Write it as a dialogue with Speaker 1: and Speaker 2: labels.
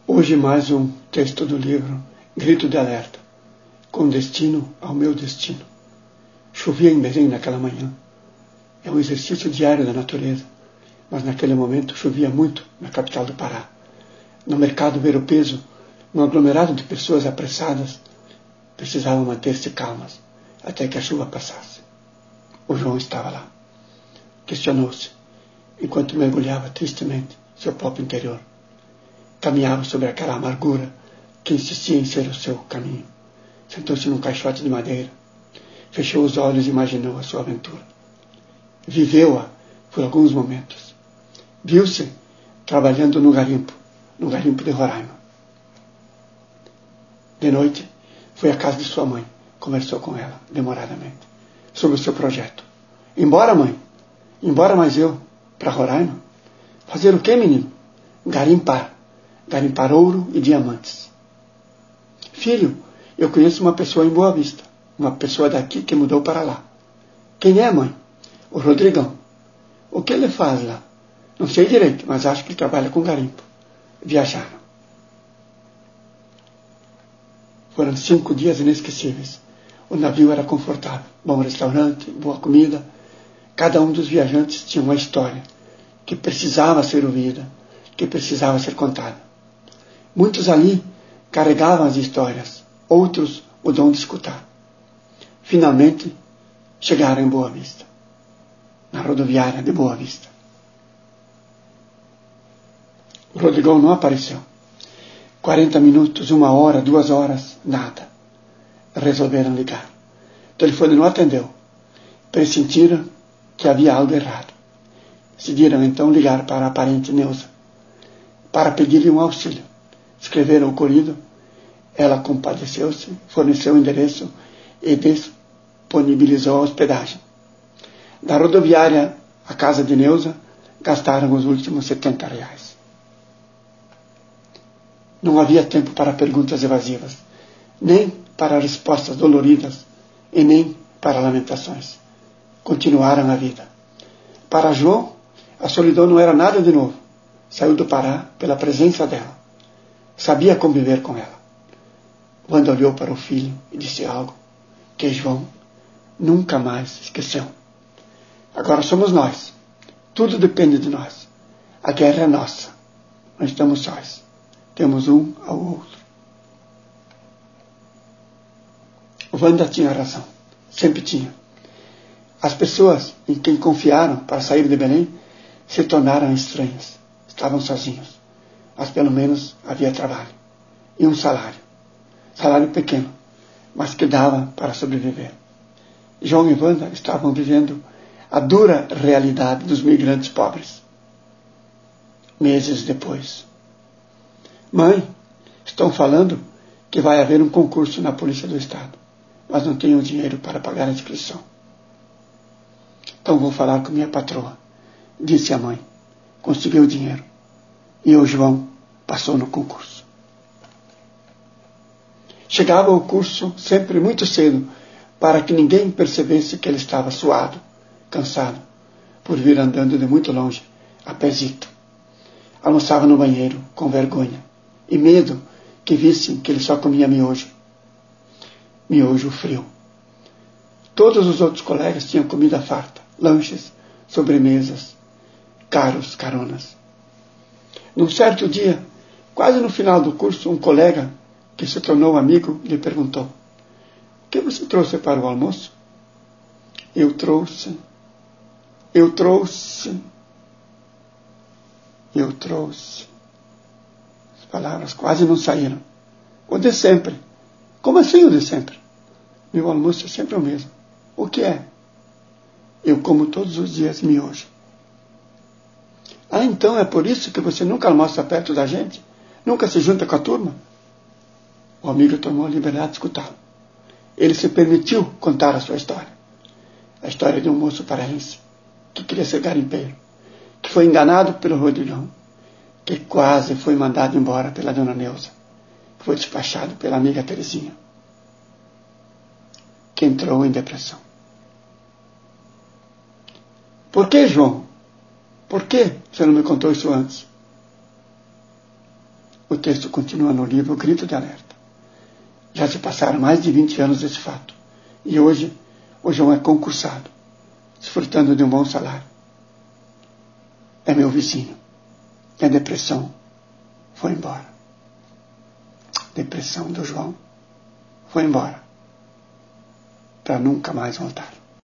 Speaker 1: Hoje mais um texto do livro Grito de Alerta, com destino ao meu destino. Chovia em Belém naquela manhã. É um exercício diário da natureza, mas naquele momento chovia muito na capital do Pará. No mercado ver o peso, num aglomerado de pessoas apressadas, precisavam manter-se calmas até que a chuva passasse. O João estava lá. Questionou-se, enquanto mergulhava tristemente seu próprio interior. Caminhava sobre aquela amargura que insistia em ser o seu caminho. Sentou-se num caixote de madeira. Fechou os olhos e imaginou a sua aventura. Viveu-a por alguns momentos. Viu-se trabalhando no garimpo de Roraima. De noite, foi à casa de sua mãe. Conversou com ela, demoradamente, sobre o seu projeto. Embora, mãe? Embora mais eu? Para Roraima? Fazer o quê, menino? Garimpar ouro e diamantes. Filho, eu conheço uma pessoa em Boa Vista, uma pessoa daqui que mudou para lá. Quem é, mãe? O Rodrigão. O que ele faz lá? Não sei direito, mas acho que ele trabalha com garimpo. Viajaram. Foram 5 dias inesquecíveis. O navio era confortável, bom restaurante, boa comida. Cada um dos viajantes tinha uma história que precisava ser ouvida, que precisava ser contada. Muitos ali carregavam as histórias, outros o dom de escutar. Finalmente, chegaram em Boa Vista, na rodoviária de Boa Vista. O Rodrigão não apareceu. 40 minutos, 1 hora, 2 horas, nada. Resolveram ligar. O telefone não atendeu. Pressentiram que havia algo errado. Decidiram então ligar para a parente Neuza, para pedir-lhe um auxílio. Escreveram o ocorrido. Ela compadeceu-se, forneceu o endereço e disponibilizou a hospedagem. Da rodoviária à casa de Neuza, gastaram os últimos R$70. Não havia tempo para perguntas evasivas, nem para respostas doloridas e nem para lamentações. Continuaram a vida. Para João, a solidão não era nada de novo. Saiu do Pará pela presença dela. Sabia conviver com ela. Wanda olhou para o filho e disse algo que João nunca mais esqueceu. Agora somos nós. Tudo depende de nós. A guerra é nossa. Não estamos sós. Temos um ao outro. Wanda tinha razão. Sempre tinha. As pessoas em quem confiaram para sair de Belém se tornaram estranhas. Estavam sozinhos. Mas pelo menos havia trabalho. E um salário. Salário pequeno, mas que dava para sobreviver. João e Wanda estavam vivendo a dura realidade dos migrantes pobres. Meses depois. Mãe, estão falando que vai haver um concurso na Polícia do Estado, mas não tenho dinheiro para pagar a inscrição. Então vou falar com minha patroa, disse a mãe. Conseguiu o dinheiro. E o João passou no concurso. Chegava ao curso sempre muito cedo, para que ninguém percebesse que ele estava suado, cansado, por vir andando de muito longe, a pezito. Almoçava no banheiro, com vergonha, e medo que vissem que ele só comia miojo. Miojo frio. Todos os outros colegas tinham comida farta, lanches, sobremesas, caronas. Num certo dia, quase no final do curso, um colega que se tornou amigo lhe perguntou: o que você trouxe para o almoço? Eu trouxe. As palavras quase não saíram. O de sempre. Como assim o de sempre? Meu almoço é sempre o mesmo. O que é? Eu como todos os dias miojo. Ah, então é por isso que você nunca almoça perto da gente? Nunca se junta com a turma? O amigo tomou a liberdade de escutá-lo. Ele se permitiu contar a sua história. A história de um moço paraense que queria ser garimpeiro, que foi enganado pelo Rodrigão, que quase foi mandado embora pela dona Neuza, que foi despachado pela amiga Terezinha, que entrou em depressão. Por que, João? Por que você não me contou isso antes? O texto continua no livro Grito de Alerta. Já se passaram mais de 20 anos desse fato. E hoje o João é concursado, desfrutando de um bom salário. É meu vizinho. E a depressão foi embora. A depressão do João foi embora. Para nunca mais voltar.